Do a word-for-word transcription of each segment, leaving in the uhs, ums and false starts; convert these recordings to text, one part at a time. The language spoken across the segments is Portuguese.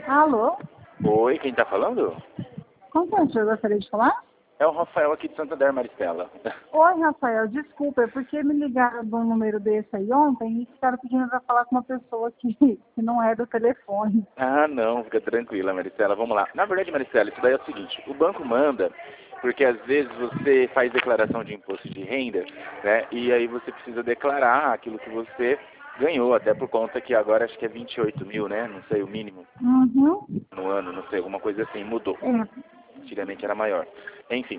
Alô? Oi, quem tá falando? Com quem o senhor gostaria de falar? É o Rafael aqui de Santander, Maristela. Oi, Rafael, desculpa, é porque me ligaram de um número desse aí ontem e ficaram pedindo para falar com uma pessoa que, que não é do telefone. Ah, não, fica tranquila, Maristela. Vamos lá. Na verdade, Maristela, isso daí é o seguinte. O banco manda, porque às vezes você faz declaração de imposto de renda, né? E aí você precisa declarar aquilo que você ganhou, até por conta que agora acho que é vinte e oito mil, né? Não sei, o mínimo Uhum. no ano, não sei, alguma coisa assim, mudou. É. Antigamente era maior. Enfim,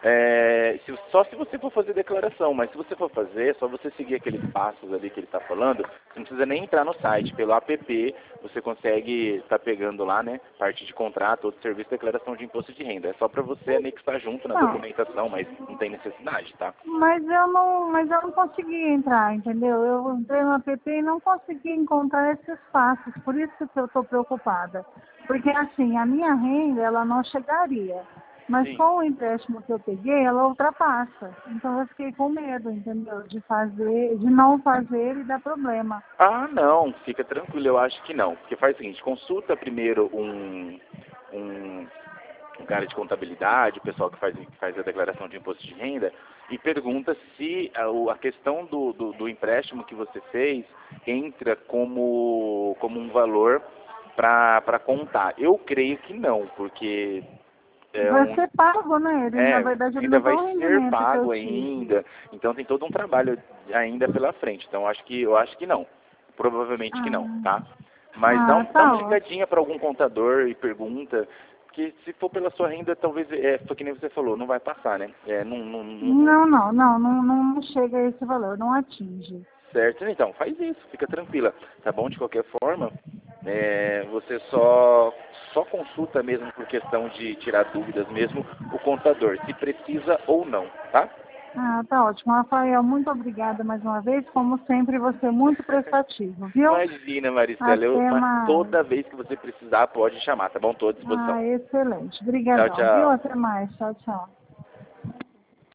é, se- só se você for fazer declaração, mas se você for fazer, é só você seguir aqueles passos ali que ele está falando, você não precisa nem entrar no site, pelo app você consegue estar pegando lá, né, parte de contrato ou de serviço de declaração de imposto de renda. É só para você anexar junto na Não, documentação, mas não tem necessidade, tá? mas eu não, mas eu não consegui entrar, entendeu? Eu entrei no app e não consegui encontrar esses passos, por isso que eu estou preocupada. Porque assim, a minha renda, ela não chegaria. Mas Sim. com o empréstimo que eu peguei, ela ultrapassa. Então eu fiquei com medo, entendeu? De fazer, de não fazer e dar problema. Ah, não, fica tranquilo, eu acho que não. Porque faz o seguinte, consulta primeiro um, um um cara de contabilidade, o pessoal que faz, que faz a declaração de imposto de renda, e pergunta se a, o- a questão do, do, do empréstimo que você fez entra como, como um valor para contar. Eu creio que não, porque é Vai um, ser pago, né? Eles, na é, verdade, eles ainda não vai dão o ser rendimento que eu pago tive. ainda, então tem todo um trabalho ainda pela frente. Então acho que eu acho que não. Provavelmente que não, Ah, tá? Mas dá, ah um- dá tá uma ótimo. ligadinha para algum contador e pergunta, porque se for pela sua renda, talvez, é, foi que nem você falou, não vai passar, né? É, não, não, não, não- Não, não, não, não, não chega a esse valor, não atinge. certo? Então, faz isso, fica tranquila, tá bom? De qualquer forma, é, você só, só consulta mesmo por questão de tirar dúvidas mesmo o contador, se precisa ou não, tá? Ah, tá ótimo. Rafael, muito obrigada mais uma vez. Como sempre, você é muito prestativo, viu? Imagina, Maristela, eu, Até mas mais. toda vez que você precisar, pode chamar, tá bom? Estou à disposição. Ah, excelente. Tchau, Obrigadão, viu? tchau. Até mais. Tchau, tchau.